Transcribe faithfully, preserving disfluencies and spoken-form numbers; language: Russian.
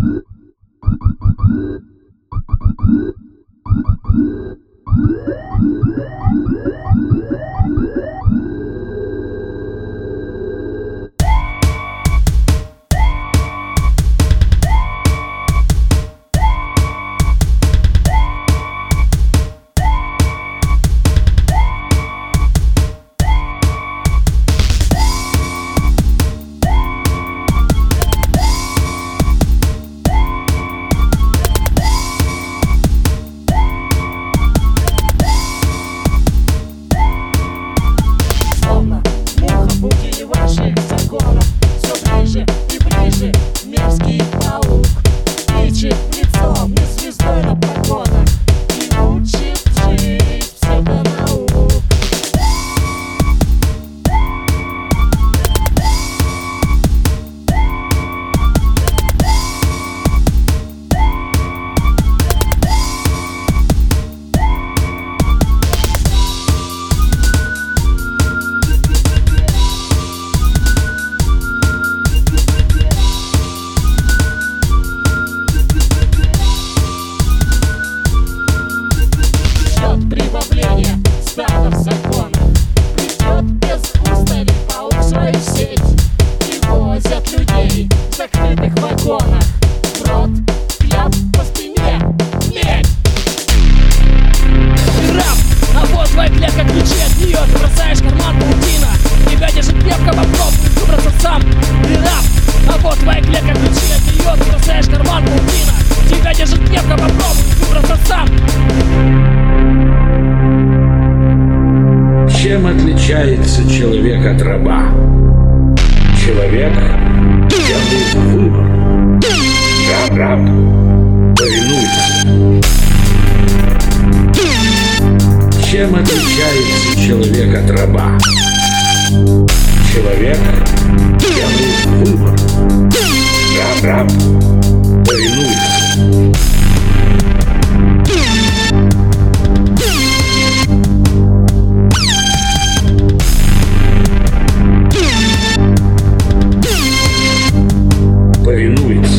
Мерзкий паук тычет лицом мне звездой на погонах и учит жить псевдонаук. Прибавление стадов законов плетет без устали паук свою сеть и возят людей в закрытых вагонах. В рот пьят по спине медь. Ты раб, а вот твоя клетка, ключи от нее. Ты бросаешь в карман паутина, тебя держит крепко, попробуй выбраться сам. Ты раб, а вот твоя клетка, ключи от нее. Ты бросаешь в карман паутина, тебя держит крепко, попробуй выбраться сам. Чем отличается человек от раба? Человек делает выбор. Раб, раб повинуется. Чем отличается человек от раба? Человек делает выбор. Раб, раб повинуется. Повинуется.